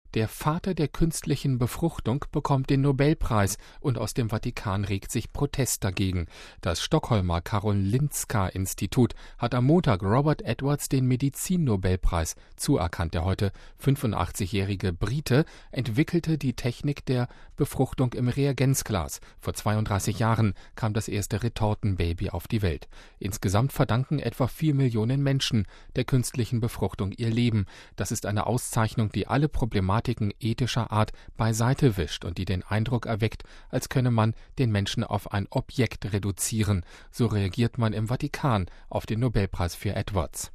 Der Vater der künstlichen Befruchtung bekommt den Nobelpreis und aus dem Vatikan regt sich Protest dagegen. Das Stockholmer Karolinska-Institut hat am Montag Robert Edwards den Medizin-Nobelpreis zuerkannt. Der heute 85-jährige Brite entwickelte die Technik der Befruchtung im Reagenzglas. Vor 32 Jahren kam das erste Retortenbaby auf die Welt. Insgesamt verdanken etwa 4 Millionen Menschen der künstlichen Befruchtung ihr Leben. Das ist eine Auszeichnung, die alle Problematiken ethischer Art beiseite wischt und die den Eindruck erweckt, als könne man den Menschen auf ein Objekt reduzieren. So reagiert man im Vatikan auf den Nobelpreis für Edwards.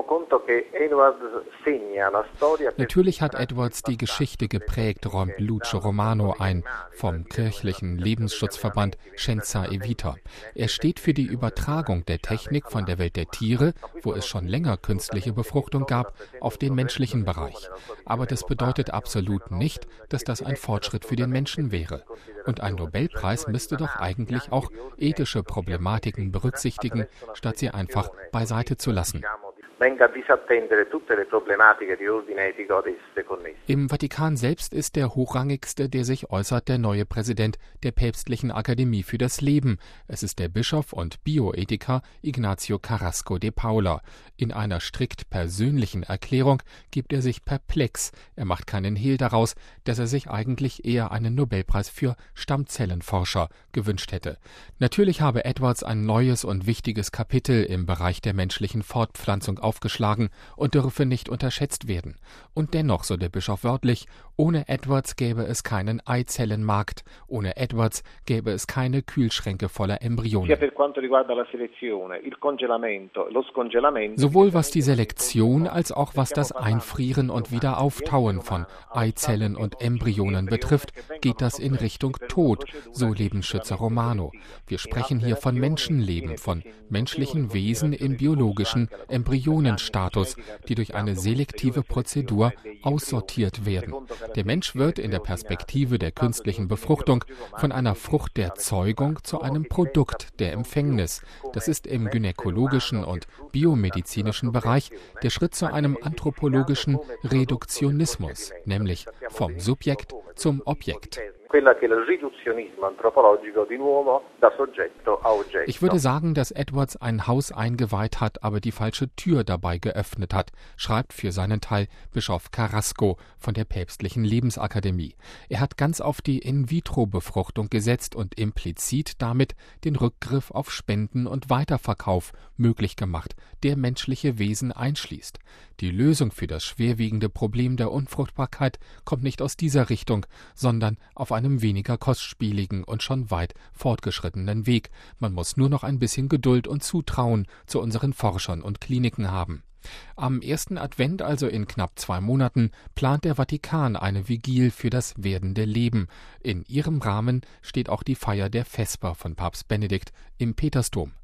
Natürlich hat Edwards die Geschichte geprägt, räumt Lucio Romano ein, vom kirchlichen Lebensschutzverband Scienza e Vita. Er steht für die Übertragung der Technik von der Welt der Tiere, wo es schon länger künstliche Befruchtung gab, auf den menschlichen Bereich. Aber das bedeutet absolut nicht, dass das ein Fortschritt für den Menschen wäre. Und ein Nobelpreis müsste doch eigentlich auch ethische Problematiken berücksichtigen, statt sie einfach beiseite zu lassen. Im Vatikan selbst ist der hochrangigste, der sich äußert, der neue Präsident der Päpstlichen Akademie für das Leben. Es ist der Bischof und Bioethiker Ignazio Carrasco de Paula. In einer strikt persönlichen Erklärung gibt er sich perplex. Er macht keinen Hehl daraus, dass er sich eigentlich eher einen Nobelpreis für Stammzellenforscher gewünscht hätte. Natürlich habe Edwards ein neues und wichtiges Kapitel im Bereich der menschlichen Fortpflanzung aufgeschlagen und dürfe nicht unterschätzt werden. Und dennoch, so der Bischof wörtlich, ohne Edwards gäbe es keinen Eizellenmarkt, ohne Edwards gäbe es keine Kühlschränke voller Embryonen. Sowohl was die Selektion als auch was das Einfrieren und Wiederauftauen von Eizellen und Embryonen betrifft, geht das in Richtung Tod, so Lebensschützer Romano. Wir sprechen hier von Menschenleben, von menschlichen Wesen im biologischen Embryonenstatus, die durch eine selektive Prozedur aussortiert werden. Der Mensch wird in der Perspektive der künstlichen Befruchtung von einer Frucht der Zeugung zu einem Produkt der Empfängnis. Das ist im gynäkologischen und biomedizinischen Bereich der Schritt zu einem anthropologischen Reduktionismus, nämlich vom Subjekt zum Objekt. Ich würde sagen, dass Edwards ein Haus eingeweiht hat, aber die falsche Tür dabei geöffnet hat, schreibt für seinen Teil Bischof Carrasco von der Päpstlichen Lebensakademie. Er hat ganz auf die In-vitro-Befruchtung gesetzt und implizit damit den Rückgriff auf Spenden und Weiterverkauf möglich gemacht, der menschliche Wesen einschließt. Die Lösung für das schwerwiegende Problem der Unfruchtbarkeit kommt nicht aus dieser Richtung, sondern auf einem weniger kostspieligen und schon weit fortgeschrittenen Weg. Man muss nur noch ein bisschen Geduld und Zutrauen zu unseren Forschern und Kliniken haben. Am ersten Advent, also in knapp 2 Monaten, plant der Vatikan eine Vigil für das werdende Leben. In ihrem Rahmen steht auch die Feier der Vesper von Papst Benedikt im Petersdom.